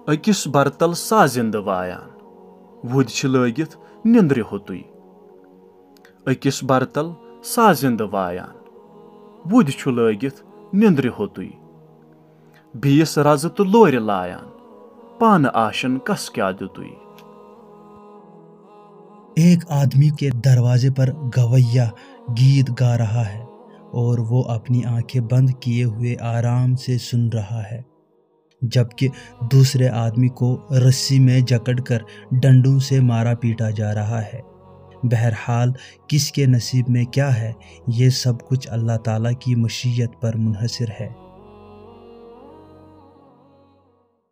अकिस बरतल साजिंद वायान वुद छ लगित निंद्रि होतुई। अकिस बरतल साजिंद वायान वुद छ लगित निंद्रि होतुई। बीस रज तो लोर लायान पान आशन कस क्या दुतुई। एक आदमी के दरवाजे पर गवैया गीत गा रहा है और वो अपनी आंखें बंद किए हुए आराम से सुन रहा है, जबकि दूसरे आदमी को रस्सी में जकड़कर डंडों से मारा पीटा जा रहा है। बहरहाल किसके नसीब में क्या है, ये सब कुछ अल्लाह ताला की मशीयत पर मुनहसर है।